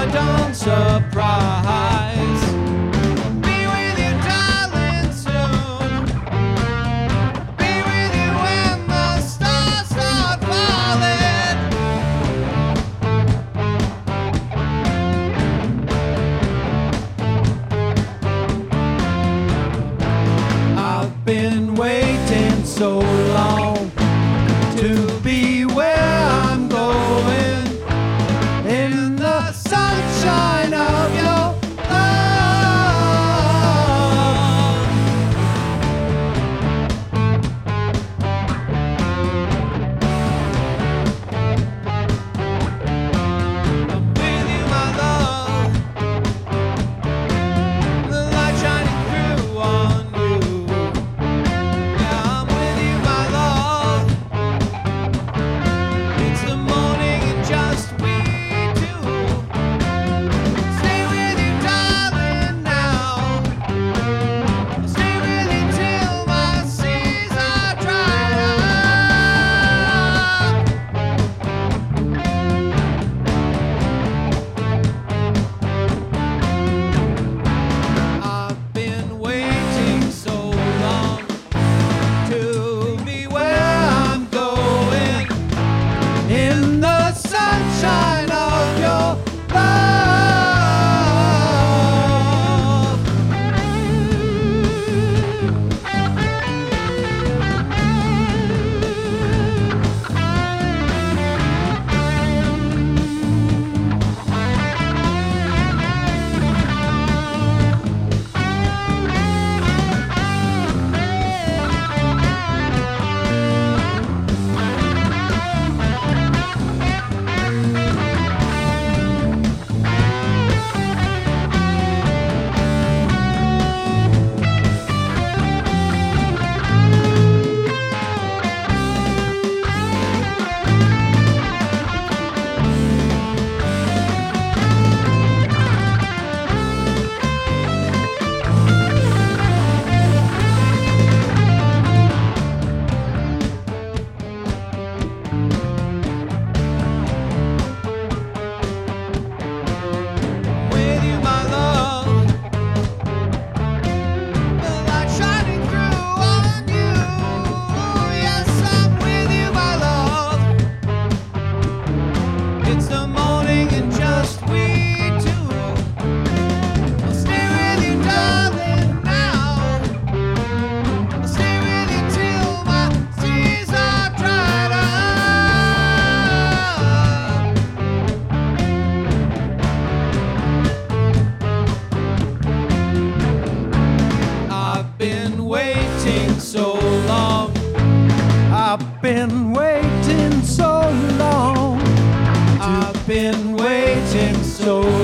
don't surprise. Be with you, darling, soon. Be with you when the stars start falling. I've been waiting so long to be where I'm going, in the sunshine of your love. I'm with you, my love. The light shining through on you. Yeah, I'm with you, my love. It's the morning and just we two. Stay with you, darling, now. I'll stay with you till my seas are dried up. I've been waiting so long to be where I'm going, in the sunshine of your love. With you, my love. The light shining through on you. Yes, I'm with you, my love. It's the morning and just we two. I'll stay with you, darling, now. I'll stay with you till my seas are dried up. I've been waiting so long. I've been waiting so long. I've been waiting so